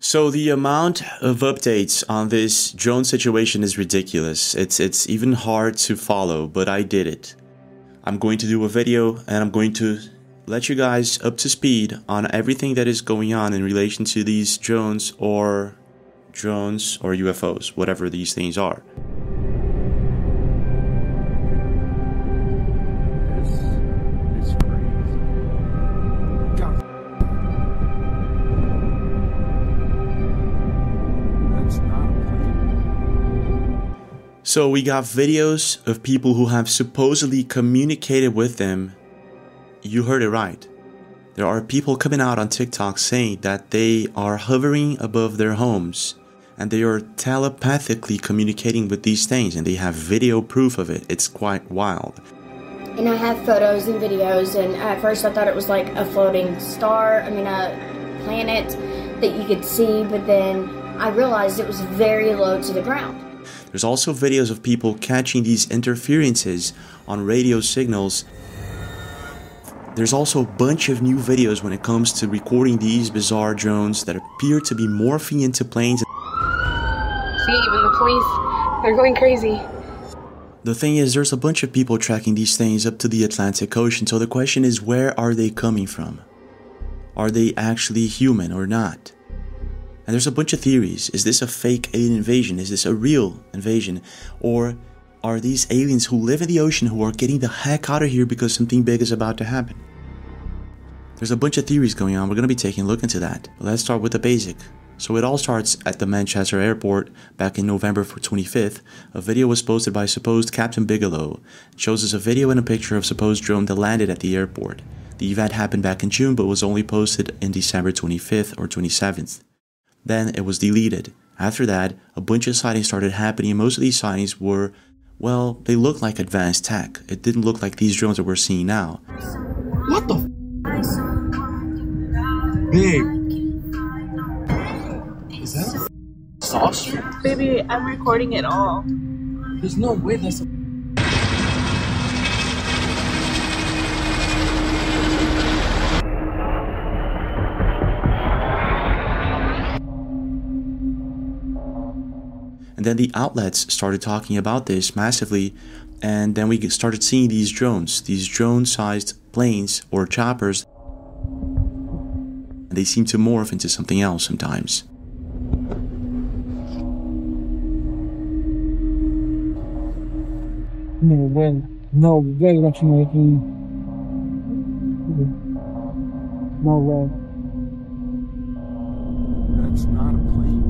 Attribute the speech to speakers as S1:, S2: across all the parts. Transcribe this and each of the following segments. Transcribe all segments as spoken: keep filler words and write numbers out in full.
S1: So the amount of updates on this drone situation is ridiculous. It's it's even hard to follow, but I did it. I'm going to do a video and I'm going to let you guys up to speed on everything that is going on in relation to these drones or drones or U F Os, whatever these things are. So we got videos of people who have supposedly communicated with them. You heard it right. There are people coming out on TikTok saying that they are hovering above their homes and they are telepathically communicating with these things, and they have video proof of it. It's quite wild.
S2: And I have photos and videos, and at first I thought it was like a floating star, I mean a planet that you could see, but then I realized it was very low to the ground.
S1: There's also videos of people catching these interferences on radio signals. There's also a bunch of new videos when it comes to recording these bizarre drones that appear to be morphing into planes.
S3: See, even the police, they're going crazy.
S1: The thing is, there's a bunch of people tracking these things up to the Atlantic Ocean, so the question is, where are they coming from? Are they actually human or not? And there's a bunch of theories. Is this a fake alien invasion? Is this a real invasion? Or are these aliens who live in the ocean who are getting the heck out of here because something big is about to happen? There's a bunch of theories going on. We're going to be taking a look into that. But let's start with the basic. So it all starts at the Manchester airport back in November twenty-fifth. A video was posted by supposed Captain Bigelow. It shows us a video and a picture of supposed drone that landed at the airport. The event happened back in June but was only posted in December twenty-fifth or twenty-seventh. Then it was deleted. After that, a bunch of sightings started happening, and most of these sightings were, well, they looked like advanced tech. It didn't look like these drones that we're seeing now.
S4: What the f***? Babe. Is that a f***ing saucer?
S3: Baby, I'm recording it all.
S4: There's no way that's a...
S1: And then the outlets started talking about this massively, and then we started seeing these drones, these drone-sized planes or choppers, and they seem to morph into something else sometimes.
S5: No way, no way that you're making, no way.
S4: That's not a plane.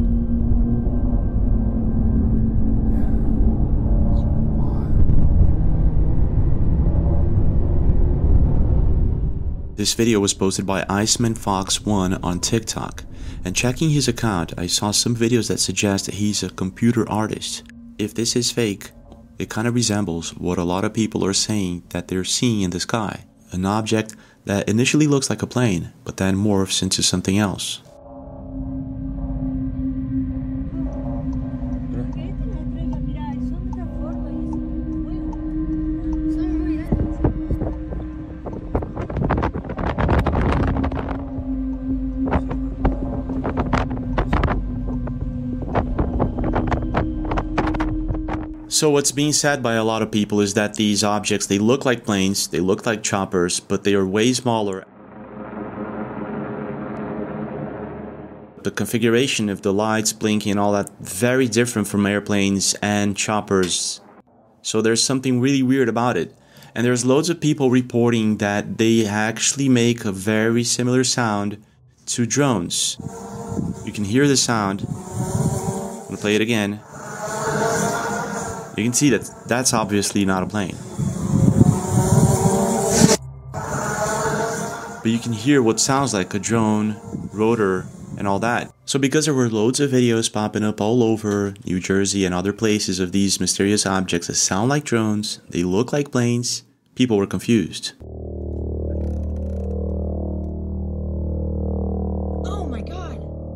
S1: This video was posted by Iceman Fox one on TikTok, and checking his account, I saw some videos that suggest that he's a computer artist. If this is fake, it kind of resembles what a lot of people are saying that they're seeing in the sky. An object that initially looks like a plane, but then morphs into something else. So what's being said by a lot of people is that these objects, they look like planes, they look like choppers, but they are way smaller. The configuration of the lights blinking and all that, very different from airplanes and choppers. So there's something really weird about it. And there's loads of people reporting that they actually make a very similar sound to drones. You can hear the sound. I'm gonna play it again. You can see that that's obviously not a plane. But you can hear what sounds like a drone, rotor, and all that. So because there were loads of videos popping up all over New Jersey and other places of these mysterious objects that sound like drones, they look like planes, people were confused.
S2: Oh my god!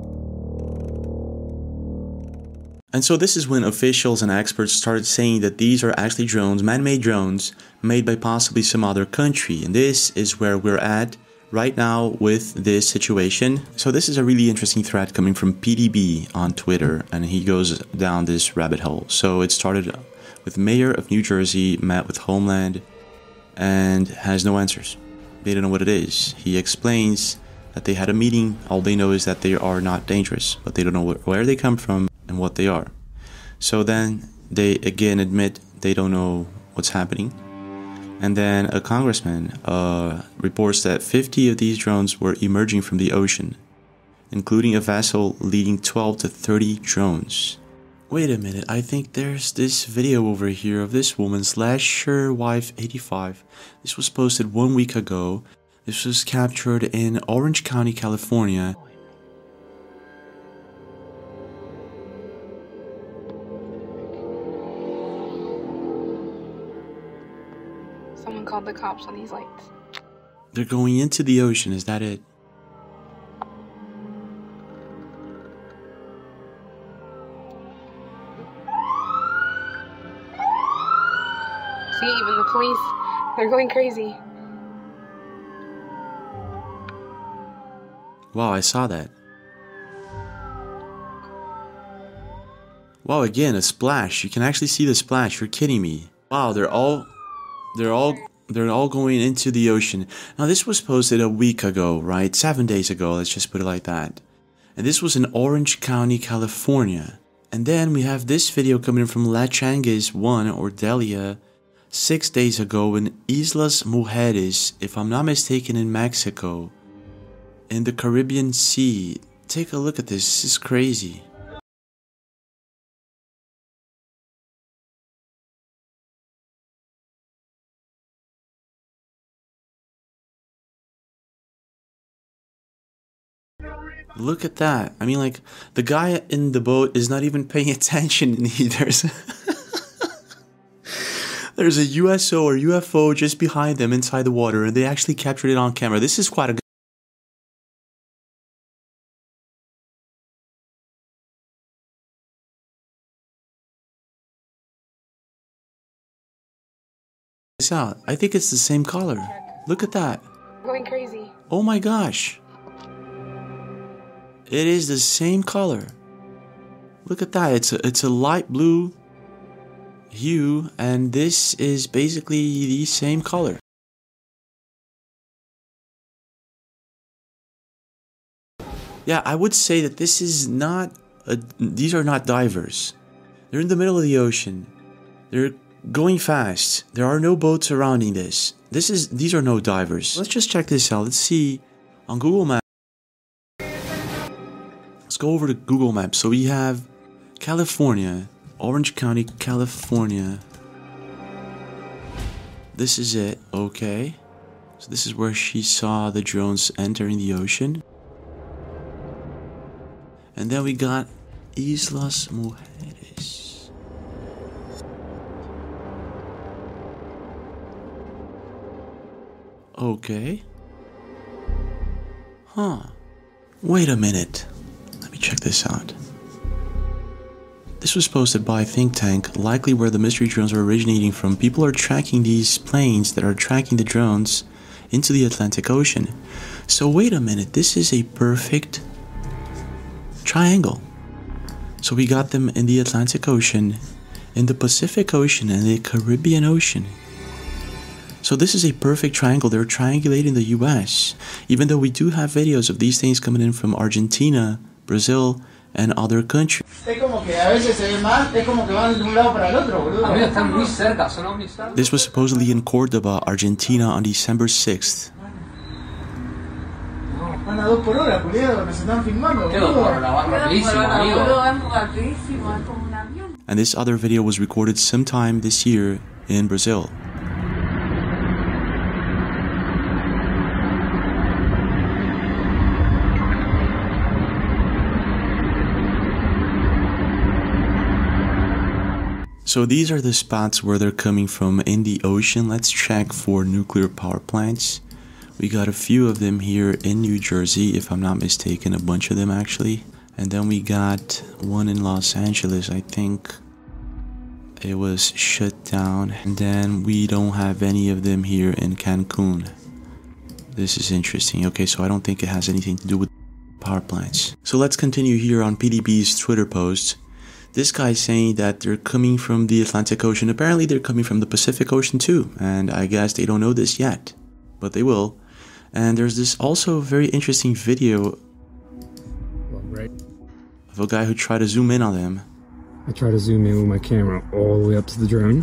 S1: And so this is when officials and experts started saying that these are actually drones, man-made drones, made by possibly some other country. And this is where we're at right now with this situation. So this is a really interesting thread coming from P D B on Twitter, and he goes down this rabbit hole. So it started with Mayor of New Jersey met with Homeland and has no answers. They don't know what it is. He explains that they had a meeting. All they know is that they are not dangerous, but they don't know where they come from and what they are. So then they again admit they don't know what's happening. And then a congressman uh, reports that fifty of these drones were emerging from the ocean, including a vessel leading twelve to thirty drones. Wait a minute, I think there's this video over here of this woman, Slasher Wife eighty-five. This was posted one week ago. This was captured in Orange County, California.
S3: Someone called the cops on these lights.
S1: They're going into the ocean, is that it?
S3: See, even the police, they're going crazy.
S1: Wow, I saw that. Wow, again, a splash. You can actually see the splash. You're kidding me. Wow, they're all... They're all... They're all going into the ocean. Now, this was posted a week ago, right? Seven days ago, let's just put it like that. And this was in Orange County, California. And then we have this video coming in from La Changues one, or Delia, six days ago in Islas Mujeres, if I'm not mistaken, in Mexico. In the Caribbean Sea. Take a look at this. This is crazy. Look at that. I mean, like, the guy in the boat is not even paying attention either. There's a U S O or U F O just behind them inside the water, and they actually captured it on camera. This is quite a good... out. I think it's the same color. Look at that.
S3: Going crazy.
S1: Oh my gosh. It is the same color. Look at that. It's a, it's a light blue hue, and this is basically the same color. Yeah, I would say that this is not a, these are not divers. They're in the middle of the ocean. They're going fast. There are no boats surrounding this. This is these are no divers. Let's just check this out. Let's see on Google Maps. Let's go over to Google Maps. So we have California, Orange County, California. This is it. Okay. So this is where she saw the drones entering the ocean. And then we got Islas Mujeres. Okay. Huh. Wait a minute. Let me check this out. This was posted by a think tank, likely where the mystery drones are originating from. People are tracking these planes that are tracking the drones into the Atlantic Ocean. So wait a minute, this is a perfect triangle. So we got them in the Atlantic Ocean, in the Pacific Ocean, and the Caribbean Ocean. So this is a perfect triangle. They're triangulating the U S, even though we do have videos of these things coming in from Argentina, Brazil, and other countries. This was supposedly in Cordoba, Argentina on December sixth. And this other video was recorded sometime this year in Brazil. So these are the spots where they're coming from in the ocean. Let's check for nuclear power plants. We got a few of them here in New Jersey, if I'm not mistaken, a bunch of them actually. And then we got one in Los Angeles, I think it was shut down. And then we don't have any of them here in Cancun. This is interesting. Okay, so I don't think it has anything to do with power plants. So let's continue here on P D B's Twitter post. This guy's saying that they're coming from the Atlantic Ocean. Apparently they're coming from the Pacific Ocean too, and I guess they don't know this yet, but they will. And there's this also very interesting video
S6: Right.
S1: of a guy who tried to zoom in on them.
S6: I try to zoom in with my camera all the way up to the drone.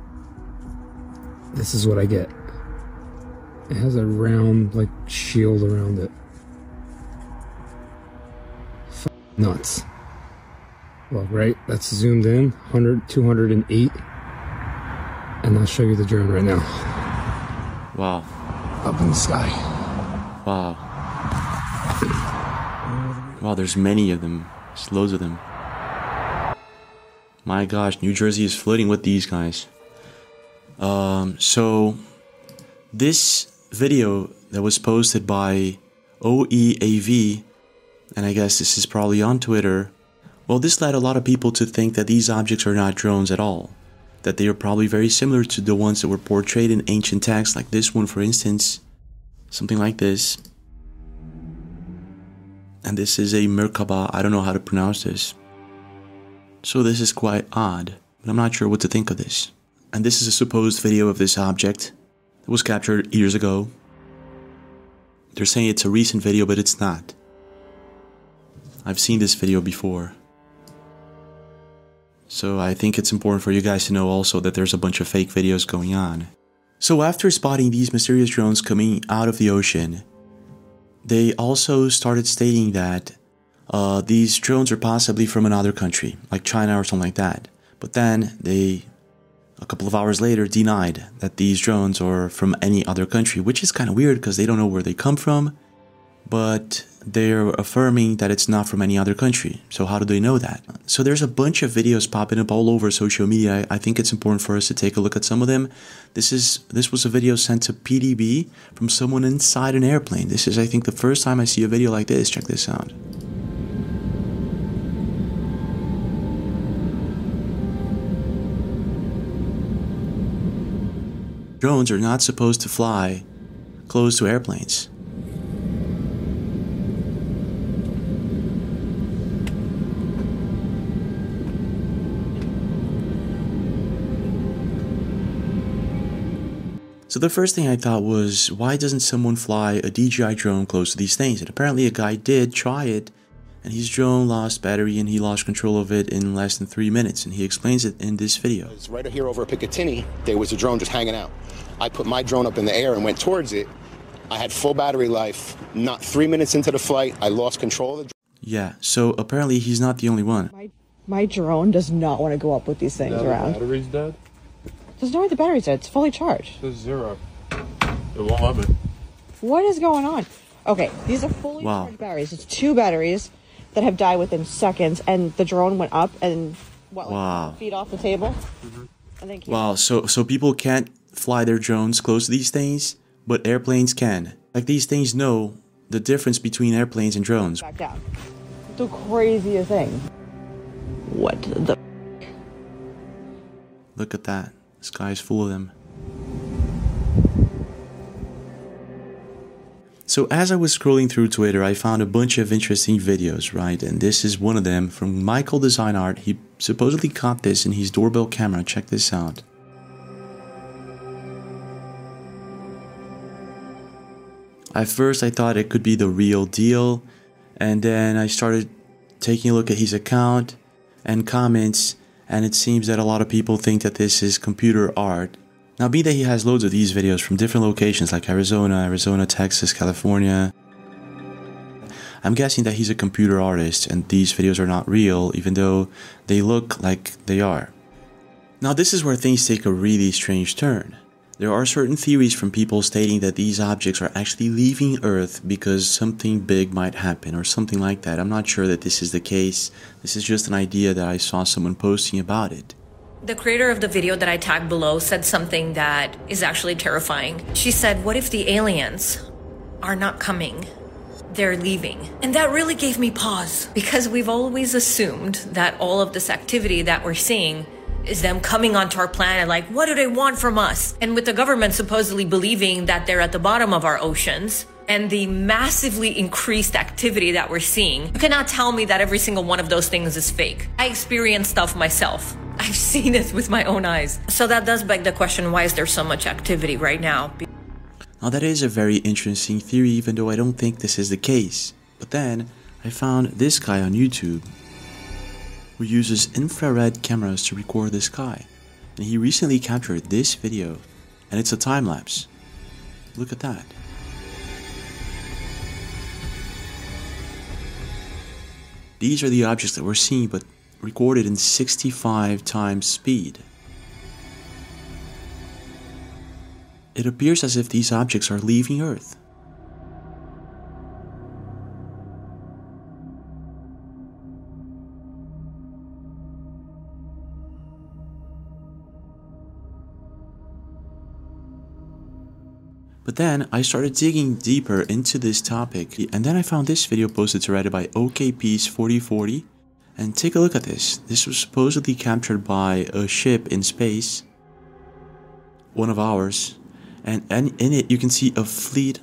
S6: This is what I get. It has a round, like, shield around it. F nuts. Well, right, that's zoomed in, one hundred, two hundred eight. And I'll show you the drone right now.
S1: Wow.
S6: Up in the sky.
S1: Wow. Wow, there's many of them. There's loads of them. My gosh, New Jersey is flooding with these guys. Um, so this video that was posted by O E A V, and I guess this is probably on Twitter, well, this led a lot of people to think that these objects are not drones at all. That they are probably very similar to the ones that were portrayed in ancient texts, like this one, for instance. Something like this. And this is a Merkaba. I don't know how to pronounce this. So this is quite odd, but I'm not sure what to think of this. And this is a supposed video of this object that was captured years ago. They're saying it's a recent video, but it's not. I've seen this video before. So I think it's important for you guys to know also that there's a bunch of fake videos going on. So after spotting these mysterious drones coming out of the ocean, they also started stating that uh, these drones are possibly from another country, like China or something like that. But then they, a couple of hours later, denied that these drones are from any other country, which is kind of weird because they don't know where they come from. But they're affirming that it's not from any other country. So how do they know that? So there's a bunch of videos popping up all over social media. I think it's important for us to take a look at some of them. This is this was a video sent to P D B from someone inside an airplane. This is, I think, the first time I see a video like this. Check this out. Drones are not supposed to fly close to airplanes. So the first thing I thought was, why doesn't someone fly a D J I drone close to these things? And apparently a guy did try it, and his drone lost battery and he lost control of it in less than three minutes. And he explains it in this video.
S7: It's right here over Picatinny, there was a drone just hanging out. I put my drone up in the air and went towards it. I had full battery life. Not three minutes into the flight, I lost control of the drone.
S1: Yeah, so apparently he's not the only one.
S8: My, my drone does not want to go up with these things
S9: now
S8: around.
S9: The battery's dead?
S8: There's no way the battery's dead. It's fully charged.
S9: It says zero. It won't let me.
S8: What is going on? Okay, these are fully
S1: Wow.
S8: charged batteries. It's two batteries that have died within seconds, and the drone went up and what, like
S1: Wow.
S8: feet off the table. Mm-hmm. And then came
S1: Wow, so so people can't fly their drones close to these things, but airplanes can. Like, these things know the difference between airplanes and drones.
S8: back down. The craziest thing. What the?
S1: Look at that. The sky is full of them. So as I was scrolling through Twitter, I found a bunch of interesting videos, right? And this is one of them from Michael Design Art. He supposedly caught this in his doorbell camera. Check this out. At first I thought it could be the real deal, and then I started taking a look at his account and comments, and it seems that a lot of people think that this is computer art. Now, be that he has loads of these videos from different locations like Arizona, Arizona, Texas, California, I'm guessing that he's a computer artist and these videos are not real, even though they look like they are. Now, this is where things take a really strange turn. There are certain theories from people stating that these objects are actually leaving Earth because something big might happen or something like that. I'm not sure that this is the case. This is just an idea that I saw someone posting about it.
S10: The creator of the video that I tagged below said something that is actually terrifying. She said, what if the aliens are not coming? They're leaving. And that really gave me pause because we've always assumed that all of this activity that we're seeing is them coming onto our planet. Like, what do they want from us? And with the government supposedly believing that they're at the bottom of our oceans and the massively increased activity that we're seeing, you cannot tell me that every single one of those things is fake. I experience stuff myself. I've seen it with my own eyes. So that does beg the question, why is there so much activity right now?
S1: Now that is a very interesting theory, even though I don't think this is the case. But then I found this guy on YouTube who uses infrared cameras to record the sky. And he recently captured this video, and it's a time lapse. Look at that. These are the objects that we're seeing, but recorded in sixty-five times speed. It appears as if these objects are leaving Earth. But then I started digging deeper into this topic, and then I found this video posted to Reddit by O K Peace forty forty. And take a look at this. This was supposedly captured by a ship in space, one of ours, and, and in it you can see a fleet.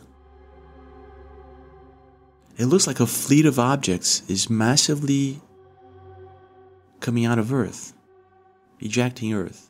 S1: It looks like a fleet of objects is massively coming out of Earth, ejecting Earth.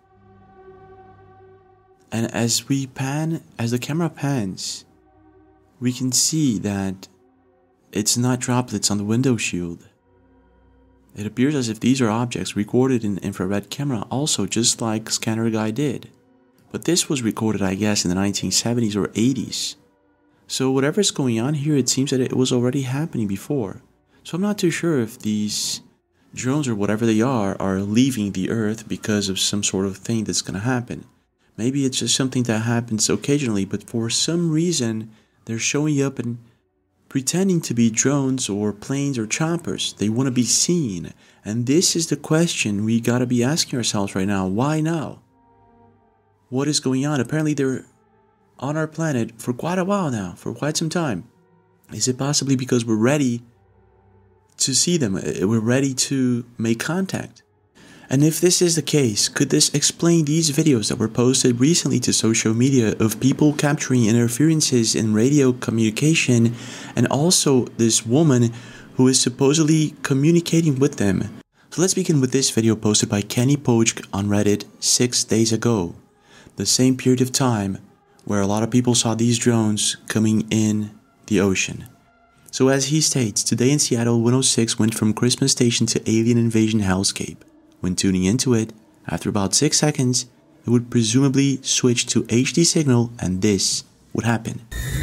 S1: And as we pan, as the camera pans, we can see that it's not droplets on the window shield. It appears as if these are objects recorded in infrared camera also, just like Scanner Guy did. But this was recorded, I guess, in the nineteen seventies or eighties. So whatever's going on here, it seems that it was already happening before. So I'm not too sure if these drones or whatever they are are leaving the Earth because of some sort of thing that's going to happen. Maybe it's just something that happens occasionally, but for some reason they're showing up and pretending to be drones or planes or choppers. They want to be seen. And this is the question we gotta be asking ourselves right now. Why now? What is going on? Apparently they're on our planet for quite a while now, for quite some time. Is it possibly because we're ready to see them? We're ready to make contact? And if this is the case, could this explain these videos that were posted recently to social media of people capturing interferences in radio communication, and also this woman who is supposedly communicating with them? So let's begin with this video posted by Kenny Poach on Reddit six days ago. The same period of time where a lot of people saw these drones coming in the ocean. So as he states, today in Seattle, one oh six went from Christmas station to alien invasion hellscape. When tuning into it, after about six seconds, it would presumably switch to H D signal and this would happen.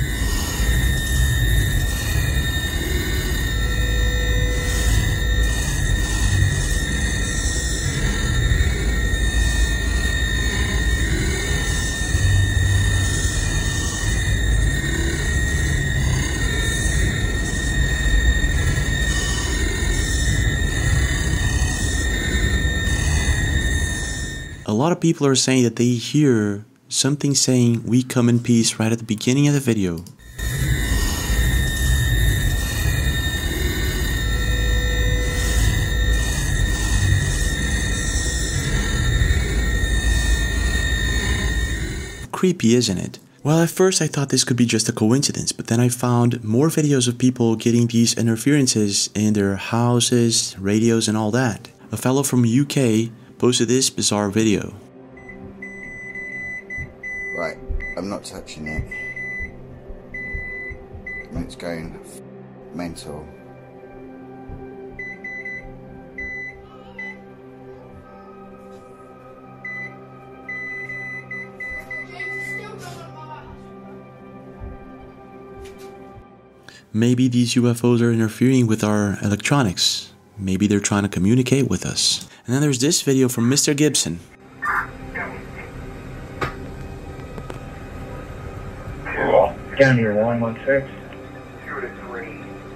S1: A lot of people are saying that they hear something saying "we come in peace" right at the beginning of the video. Creepy, isn't it? Well, at first I thought this could be just a coincidence, but then I found more videos of people getting these interferences in their houses, radios, and all that. A fellow from U K posted this bizarre video.
S11: Right, I'm not touching it. I mean, it's going mental.
S1: Maybe these U F Os are interfering with our electronics. Maybe they're trying to communicate with us. And then there's this video from Mister Gibson.
S12: Down here, one one six.
S13: Two to three.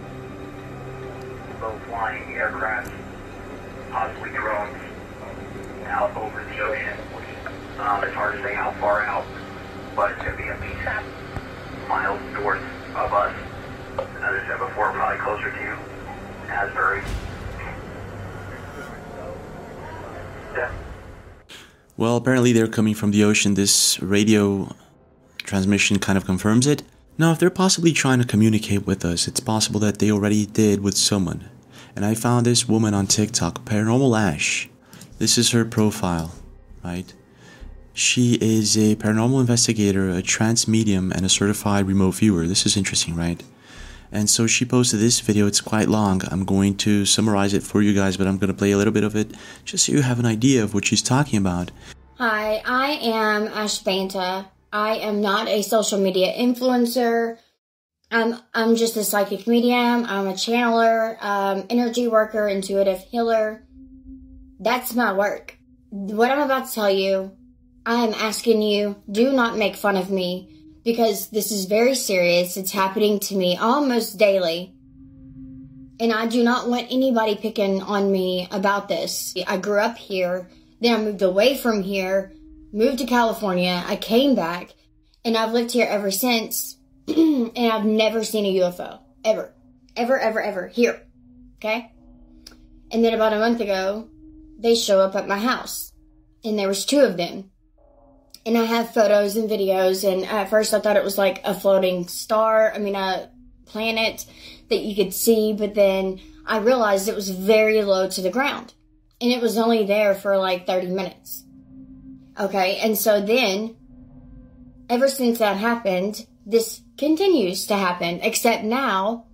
S13: Low flying aircraft, possibly drones, out over the ocean. Um, it's hard to say how far out, but it's going to be at least miles north of us. As I said before, probably closer to Asbury. Yeah.
S1: Well, apparently they're coming from the ocean. This radio transmission kind of confirms it. Now, if they're possibly trying to communicate with us, it's possible that they already did with someone. And I found this woman on TikTok, Paranormal Ash. This is her profile, right? She is a paranormal investigator, a trance medium, and a certified remote viewer. This is interesting, right? And so she posted this video. It's quite long. I'm going to summarize it for you guys, but I'm going to play a little bit of it just so you have an idea of what she's talking about.
S2: Hi, I am Ash Banta. I am not a social media influencer. I'm, I'm just a psychic medium. I'm a channeler, um, energy worker, intuitive healer. That's my work. What I'm about to tell you, I am asking you, do not make fun of me, because this is very serious. It's happening to me almost daily. And I do not want anybody picking on me about this. I grew up here, then I moved away from here, moved to California, I came back, and I've lived here ever since, and I've never seen a U F O. Ever. Ever, ever, ever. Here. Okay? And then about a month ago, they show up at my house. And there was two of them. And I have photos and videos, and at first I thought it was like a floating star, I mean a planet that you could see, but then I realized it was very low to the ground. And it was only there for like thirty minutes. Okay, and so then, ever since that happened, this continues to happen, except now,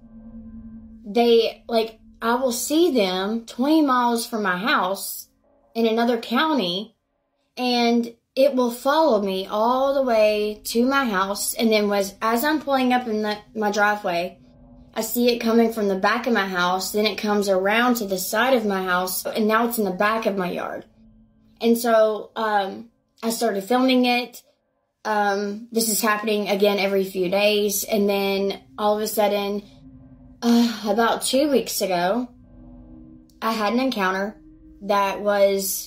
S2: they, like, I will see them twenty miles from my house in another county, and it will follow me all the way to my house, and then was as I'm pulling up in the, my driveway, I see it coming from the back of my house, then it comes around to the side of my house, and now it's in the back of my yard. And so, um, I started filming it. Um, this is happening again every few days, and then all of a sudden, uh, about two weeks ago, I had an encounter that was...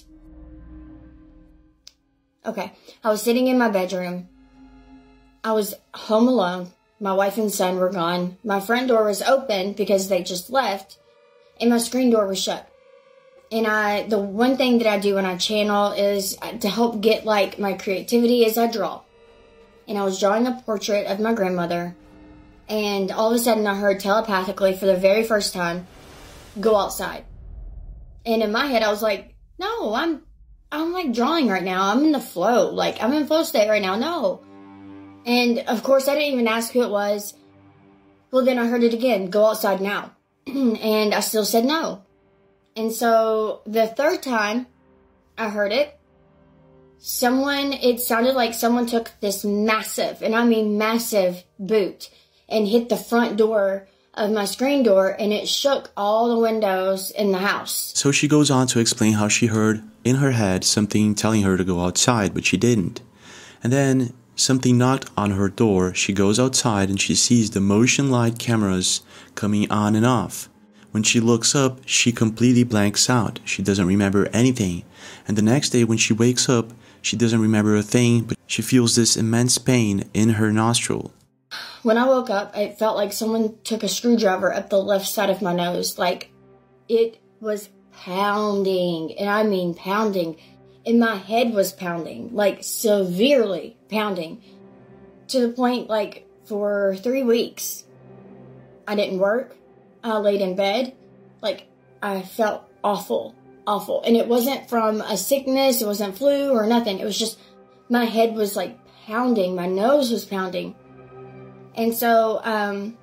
S2: Okay, I was sitting in my bedroom. I was home alone. My wife and son were gone. My front door was open because they just left, and my screen door was shut. And I, the one thing that I do when I channel is to help get like my creativity is I draw. And I was drawing a portrait of my grandmother, and all of a sudden I heard telepathically for the very first time, go outside. And in my head I was like, no, I'm I'm like drawing right now. I'm in the flow. Like, I'm in flow state right now. No. And of course, I didn't even ask who it was. Well, then I heard it again. Go outside now. And I still said no. And so the third time I heard it, someone, it sounded like someone took this massive, and I mean massive boot and hit the front door of my screen door, and it shook all the windows in the house.
S1: So she goes on to explain how she heard in her head something telling her to go outside, but she didn't. And then something knocked on her door. She goes outside and she sees the motion light cameras coming on and off. When she looks up, she completely blanks out. She doesn't remember anything. And the next day when she wakes up, she doesn't remember a thing, but she feels this immense pain in her nostril.
S2: When I woke up, it felt like someone took a screwdriver up the left side of my nose. Like, it was pounding, and I mean pounding. And my head was pounding, like severely pounding. To the point, like, for three weeks, I didn't work. I laid in bed. Like, I felt awful, awful. And it wasn't from a sickness, it wasn't flu or nothing. It was just, my head was like pounding, my nose was pounding. And so, um,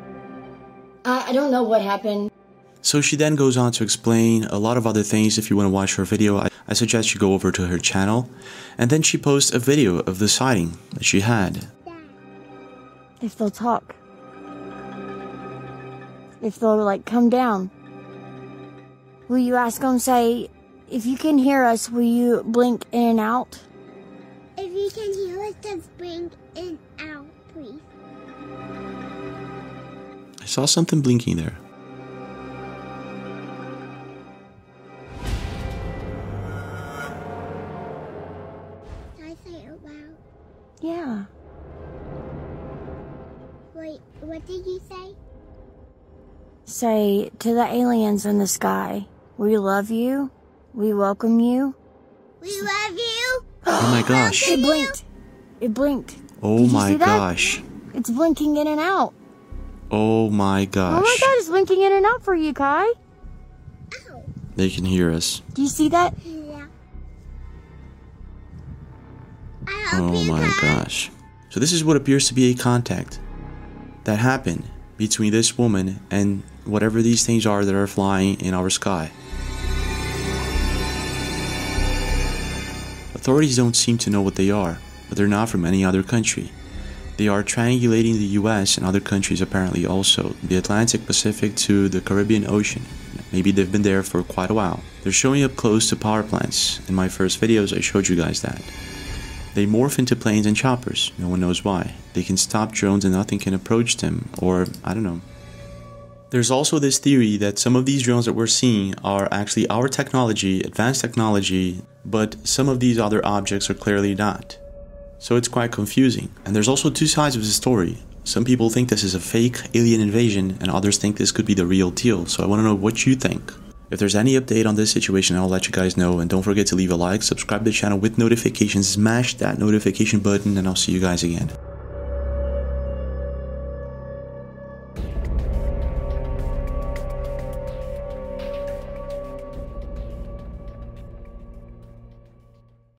S2: I, I don't know what happened.
S1: So she then goes on to explain a lot of other things. If you want to watch her video, I, I suggest you go over to her channel. And then she posts a video of the sighting that she had.
S2: If they'll talk. If they'll, like, come down. Will you ask them, say, if you can hear us, will you blink in and out?
S14: If you can hear us, just blink in and out, please.
S1: I saw something blinking there.
S14: Can I say it out loud?
S2: Yeah.
S14: Wait, what did you say?
S2: Say to the aliens in the sky, we love you, we welcome you.
S14: We love you.
S1: Oh my gosh.
S2: It blinked. It blinked.
S1: Oh
S2: Did you
S1: my
S2: see that?
S1: gosh.
S2: It's blinking in and out.
S1: Oh my gosh.
S2: Oh my god, it's blinking in and out for you, Kai.
S1: They can hear us.
S2: Do you see that?
S14: Yeah.
S1: Oh my gosh. So this is what appears to be a contact that happened between this woman and whatever these things are that are flying in our sky. Authorities don't seem to know what they are, but they're not from any other country. They are triangulating the U S and other countries apparently also, the Atlantic, Pacific to the Caribbean Ocean. Maybe they've been there for quite a while. They're showing up close to power plants. In my first videos I showed you guys that. They morph into planes and choppers, no one knows why. They can stop drones and nothing can approach them, or I don't know. There's also this theory that some of these drones that we're seeing are actually our technology, advanced technology, but some of these other objects are clearly not. So it's quite confusing. And there's also two sides of the story. Some people think this is a fake alien invasion and others think this could be the real deal. So I want to know what you think. If there's any update on this situation, I'll let you guys know. And don't forget to leave a like, subscribe to the channel with notifications, smash that notification button, and I'll see you guys again.